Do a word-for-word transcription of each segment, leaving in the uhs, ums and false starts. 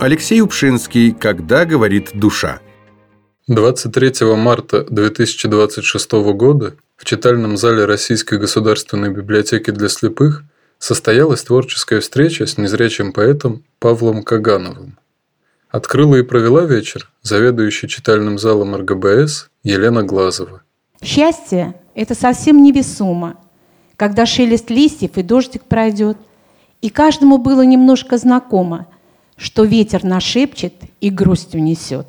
Алексей Упшинский «Когда говорит душа». двадцать третьего марта две тысячи двадцать шестого года в читальном зале Российской государственной библиотеки для слепых состоялась творческая встреча с незрячим поэтом Павлом Кагановым. Открыла и провела вечер заведующий читальным залом эр гэ бэ эс Елена Глазова. Счастье – это совсем невесомо, когда шелест листьев и дождик пройдет, и каждому было немножко знакомо, что ветер нашепчет и грусть унесет.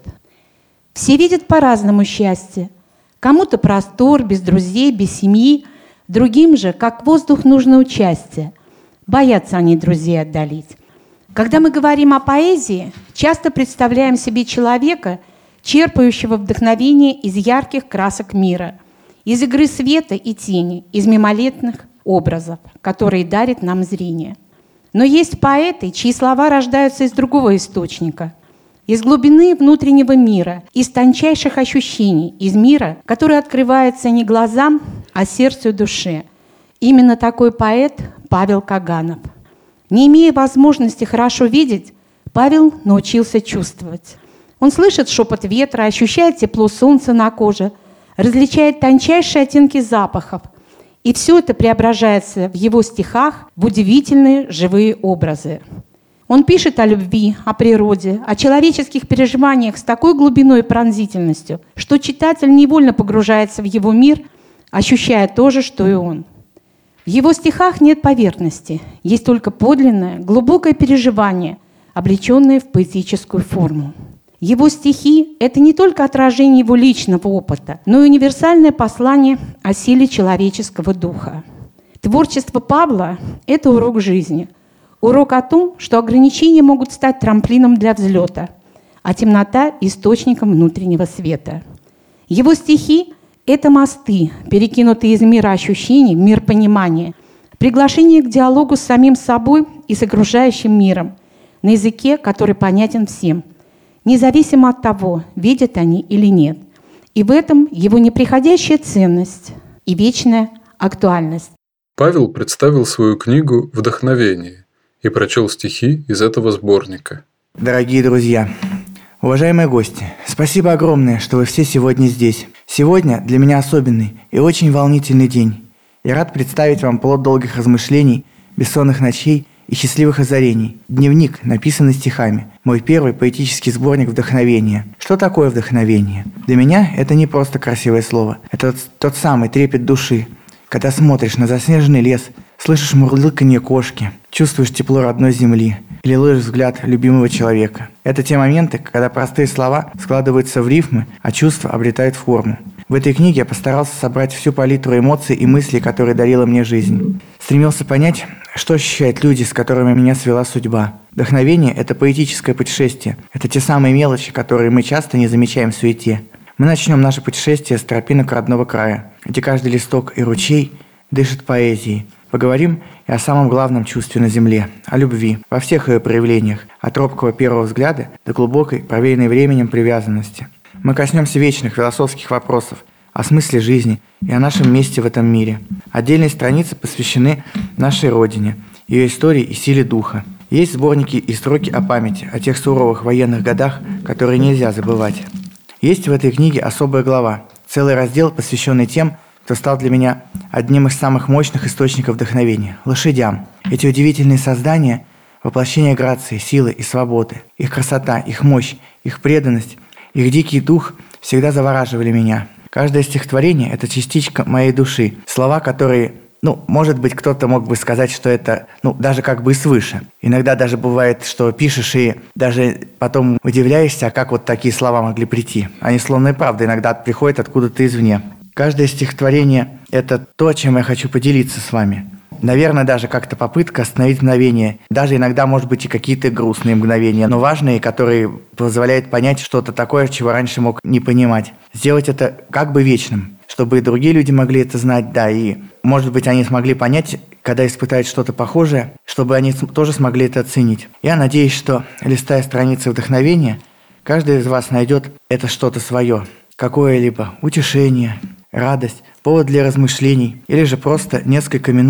Все видят по-разному счастье. Кому-то простор, без друзей, без семьи, другим же, как воздух, нужно участие. Боятся они друзей отдалить. Когда мы говорим о поэзии, часто представляем себе человека, черпающего вдохновение из ярких красок мира, из игры света и тени, из мимолетных образов, которые дарят нам зрение. Но есть поэты, чьи слова рождаются из другого источника, из глубины внутреннего мира, из тончайших ощущений, из мира, который открывается не глазам, а сердцу и душе. Именно такой поэт Павел Каганов. Не имея возможности хорошо видеть, Павел научился чувствовать. Он слышит шепот ветра, ощущает тепло солнца на коже, различает тончайшие оттенки запахов. И все это преображается в его стихах в удивительные живые образы. Он пишет о любви, о природе, о человеческих переживаниях с такой глубиной и пронзительностью, что читатель невольно погружается в его мир, ощущая то же, что и он. В его стихах нет поверхности, есть только подлинное, глубокое переживание, облеченное в поэтическую форму. Его стихи – это не только отражение его личного опыта, но и универсальное послание о силе человеческого духа. Творчество Павла – это урок жизни. Урок о том, что ограничения могут стать трамплином для взлета, а темнота – источником внутреннего света. Его стихи – это мосты, перекинутые из мира ощущений в мир понимания, приглашение к диалогу с самим собой и с окружающим миром на языке, который понятен всем, независимо от того, видят они или нет. И в этом его неприходящая ценность и вечная актуальность. Павел представил свою книгу «Вдохновение» и прочел стихи из этого сборника. Дорогие друзья, уважаемые гости, спасибо огромное, что вы все сегодня здесь. Сегодня для меня особенный и очень волнительный день. Я рад представить вам плод долгих размышлений, бессонных ночей и счастливых озарений. Дневник, написанный стихами. Мой первый поэтический сборник «Вдохновение». Что такое вдохновение? Для меня это не просто красивое слово. Это тот, тот самый трепет души, когда смотришь на заснеженный лес, слышишь мурлыканье кошки, чувствуешь тепло родной земли или ловишь взгляд любимого человека. Это те моменты, когда простые слова складываются в рифмы, а чувства обретают форму. В этой книге я постарался собрать всю палитру эмоций и мыслей, которые дарила мне жизнь. Стремился понять, что ощущают люди, с которыми меня свела судьба. Вдохновение – это поэтическое путешествие. Это те самые мелочи, которые мы часто не замечаем в суете. Мы начнем наше путешествие с тропинок родного края, где каждый листок и ручей дышит поэзией. Поговорим и о самом главном чувстве на земле – о любви, во всех ее проявлениях, от робкого первого взгляда до глубокой, провеянной временем привязанности. Мы коснемся вечных философских вопросов, о смысле жизни и о нашем месте в этом мире. Отдельные страницы посвящены нашей Родине, ее истории и силе духа. Есть сборники и строки о памяти, о тех суровых военных годах, которые нельзя забывать. Есть в этой книге особая глава, целый раздел, посвященный тем, кто стал для меня одним из самых мощных источников вдохновения – лошадям. Эти удивительные создания – воплощение грации, силы и свободы. Их красота, их мощь, их преданность, их дикий дух всегда завораживали меня. Каждое стихотворение – это частичка моей души. Слова, которые, ну, может быть, кто-то мог бы сказать, что это, ну, даже как бы свыше. Иногда даже бывает, что пишешь и даже потом удивляешься, а как вот такие слова могли прийти. Они словно и правда иногда приходят откуда-то извне. Каждое стихотворение – это то, чем я хочу поделиться с вами. Наверное, даже как-то попытка остановить мгновение. Даже иногда, может быть, и какие-то грустные мгновения, но важные, которые позволяют понять что-то такое, чего раньше мог не понимать. Сделать это как бы вечным, чтобы и другие люди могли это знать, да, и, может быть, они смогли понять, когда испытают что-то похожее, чтобы они тоже смогли это оценить. Я надеюсь, что, листая страницы вдохновения, каждый из вас найдет это что-то свое, какое-либо утешение, радость, повод для размышлений или же просто несколько минут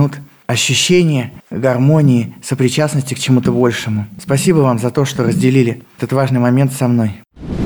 ощущение гармонии, сопричастности к чему-то большему. Спасибо вам за то, что разделили этот важный момент со мной.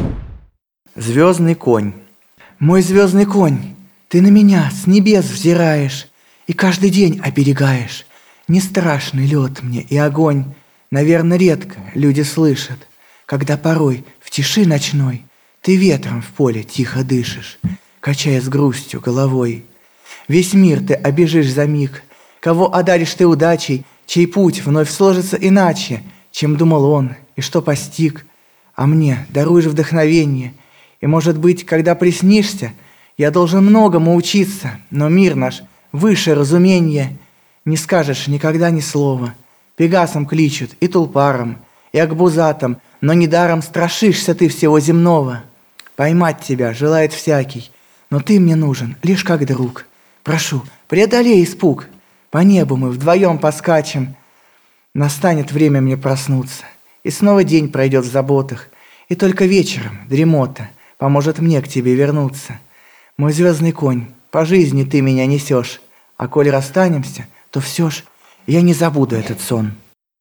Звездный конь. Мой звездный конь, ты на меня с небес взираешь и каждый день оберегаешь. Не страшный лед мне и огонь. Наверное, редко люди слышат, когда порой в тиши ночной ты ветром в поле тихо дышишь, качая с грустью головой. Весь мир ты обежишь за миг, кого одаришь ты удачей, чей путь вновь сложится иначе, чем думал он и что постиг. А мне даруешь вдохновение, и, может быть, когда приснишься, я должен многому учиться, но мир наш выше разумения. Не скажешь никогда ни слова, Пегасом кличут и Тулпаром, и Акбузатом, но недаром страшишься ты всего земного. Поймать тебя желает всякий, но ты мне нужен лишь как друг. Прошу, преодолей испуг, по небу мы вдвоем поскачем. Настанет время мне проснуться, и снова день пройдет в заботах, и только вечером дремота поможет мне к тебе вернуться. Мой звездный конь, по жизни ты меня несешь, а коль расстанемся, то все ж я не забуду этот сон.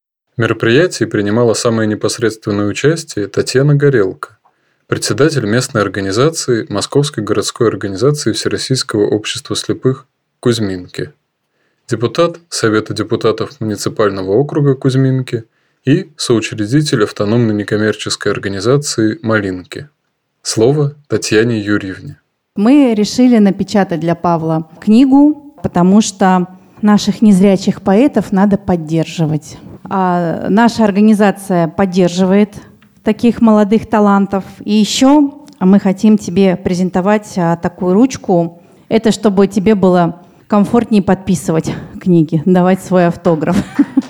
В мероприятии принимала самое непосредственное участие Татьяна Горелко, председатель местной организации Московской городской организации Всероссийского общества слепых Кузьминки, депутат Совета депутатов муниципального округа Кузьминки и соучредитель автономной некоммерческой организации «Малинки». Слово Татьяне Юрьевне. Мы решили напечатать для Павла книгу, потому что наших незрячих поэтов надо поддерживать. А наша организация поддерживает таких молодых талантов. И еще мы хотим тебе презентовать такую ручку. Это чтобы тебе было комфортнее подписывать книги, давать свой автограф.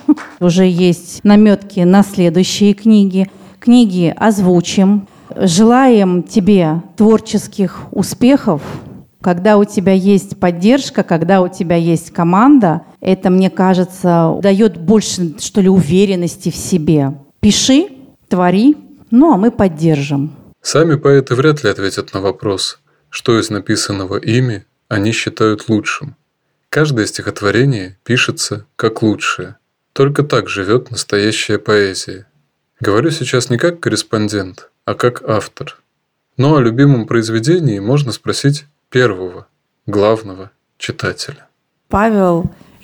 Уже есть наметки на следующие книги. Книги озвучим. Желаем тебе творческих успехов. Когда у тебя есть поддержка, когда у тебя есть команда, это, мне кажется, дает больше, что ли, уверенности в себе. Пиши, твори, ну а мы поддержим. Сами поэты вряд ли ответят на вопрос, что из написанного ими они считают лучшим. Каждое стихотворение пишется как лучшее. Только так живет настоящая поэзия. Говорю сейчас не как корреспондент, а как автор. Но о любимом произведении можно спросить первого, главного читателя. Павел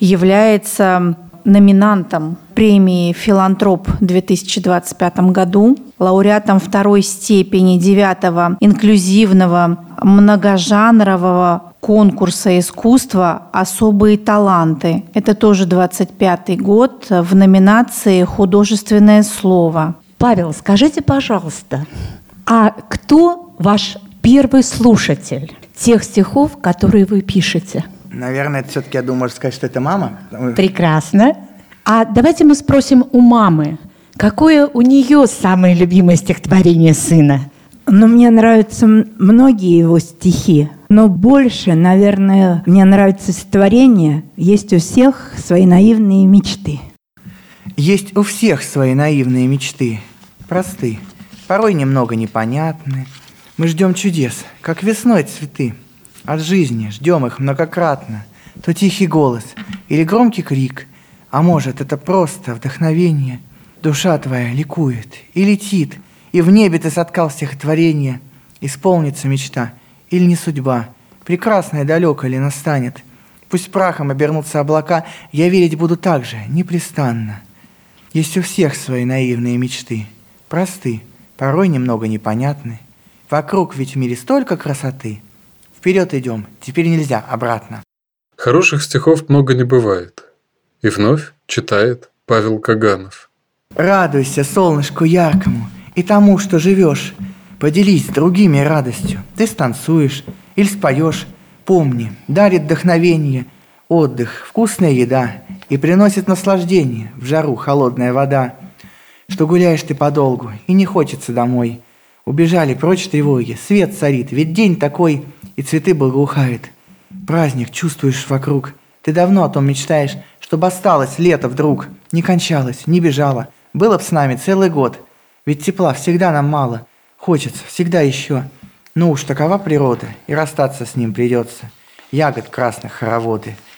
является номинантом премии «Филантроп» в две тысячи двадцать пятом году, лауреатом второй степени девятого инклюзивного многожанрового конкурса искусства «Особые таланты». Это тоже двадцать пятый год в номинации «Художественное слово». Павел, скажите, пожалуйста, а кто ваш первый слушатель тех стихов, которые вы пишете? Наверное, это все-таки, я думаю, можно сказать, что это мама. Прекрасно. А давайте мы спросим у мамы, какое у нее самое любимое стихотворение сына? Ну, мне нравятся многие его стихи, но больше, наверное, мне нравится стихотворение «Есть у всех свои наивные мечты». Есть у всех свои наивные мечты, просты, порой немного непонятны. Мы ждем чудес, как весной цветы. От жизни ждем их многократно. То тихий голос или громкий крик, а может, это просто вдохновение. Душа твоя ликует и летит, и в небе ты соткал стихотворение. Исполнится мечта или не судьба, прекрасная далеко ли настанет. Пусть прахом обернутся облака, я верить буду так же, непрестанно. Есть у всех свои наивные мечты, просты, порой немного непонятны. Вокруг ведь в мире столько красоты. Вперед идем, теперь нельзя обратно. Хороших стихов много не бывает. И вновь читает Павел Каганов. Радуйся солнышку яркому и тому, что живешь. Поделись с другими радостью. Ты станцуешь или споешь. Помни, дарит вдохновение, отдых, вкусная еда и приносит наслаждение в жару холодная вода. Что гуляешь ты подолгу и не хочется домой. Убежали прочь тревоги, свет царит, ведь день такой, и цветы благоухают. Праздник чувствуешь вокруг. Ты давно о том мечтаешь, чтобы осталось лето вдруг. Не кончалось, не бежало. Было б с нами целый год. Ведь тепла всегда нам мало. Хочется всегда еще. Ну уж такова природа, и расстаться с ним придется. Ягод красных хороводы,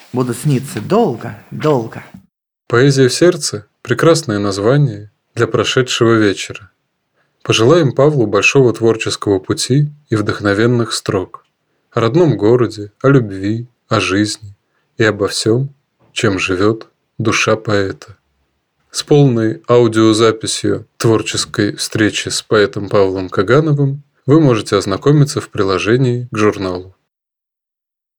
будут сниться долго, долго. «Поэзия в сердце» – прекрасное название для прошедшего вечера. Пожелаем Павлу большого творческого пути и вдохновенных строк. О родном городе, о любви, о жизни и обо всем, чем живет душа поэта. С полной аудиозаписью творческой встречи с поэтом Павлом Кагановым вы можете ознакомиться в приложении к журналу.